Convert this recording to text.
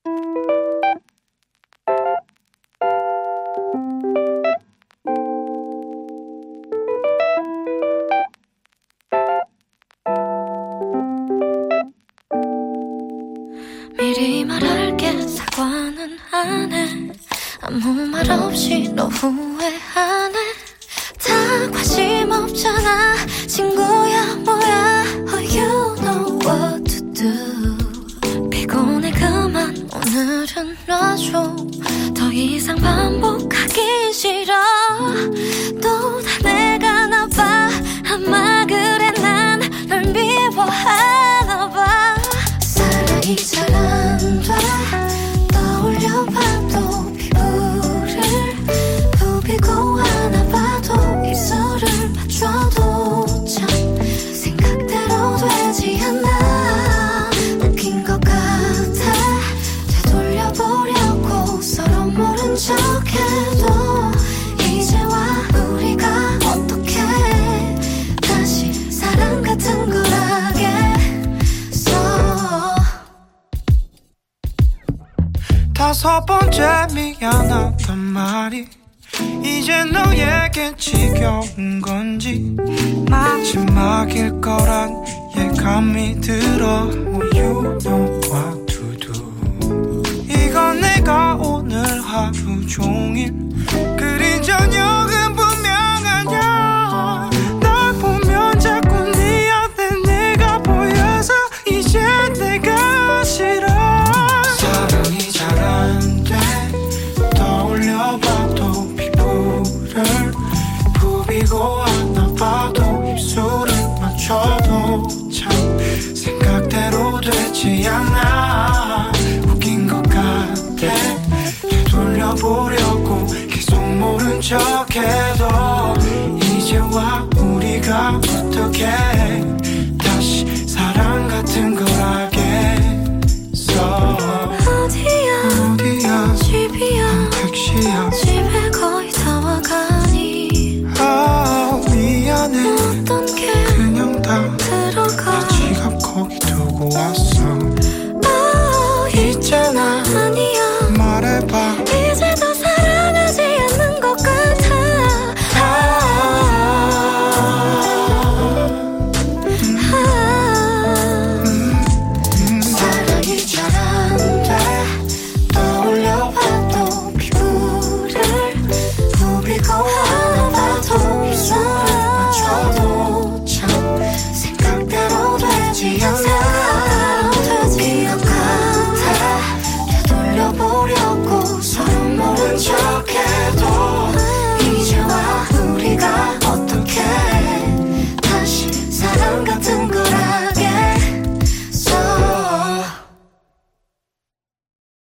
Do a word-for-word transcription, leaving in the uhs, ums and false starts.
미리 말할게 사과는 안 해 아무 말 없이 너 후회하네 다 관심 없잖아 친구야 뭐야 Oh you know what to do 피곤해 그만 오늘은 놔줘 더 이상 반복하기 싫어 또 다 내가 나빠 아마 그래 난 널 미워하나 봐 사랑이 잘 안 돼 떠올려봐도 피부를 부비고 하나 봐도 입술을 맞춰도 참 생각대로 되지 않아 웃긴 것 같아 되돌려보려고 서로 모른 척해도 이제와 우리가 어떻게 다시 사랑 같은 걸 하겠어 다섯 번째 미안하단 말이 이제 너에겐 지겨운 건지 마지막일 거란 예감이 들어 Well you know what to do 이건 내가 오늘 하루 종일 그린 저녁은 분명하냐 널 보면 자꾸 네 앞에 내가 보여서 이제 내가 싫어 사랑이 잘 안 돼 떠올려봐도 피부를 부비고 하나 봐도 입술을 맞춰도 참 생각대로 되지 않아 웃긴 것 같아 되돌려보려고 계속 모른 척해도 이제와 우리가 어떻게 다시 사랑 같은 걸 하겠어 어디야 어디야 집이야 택시야 집에 거의 다 와가니 아 미안해 어떤 게 그냥 다 들어가 내 지갑 거기 두고 왔어 아 있잖아 아니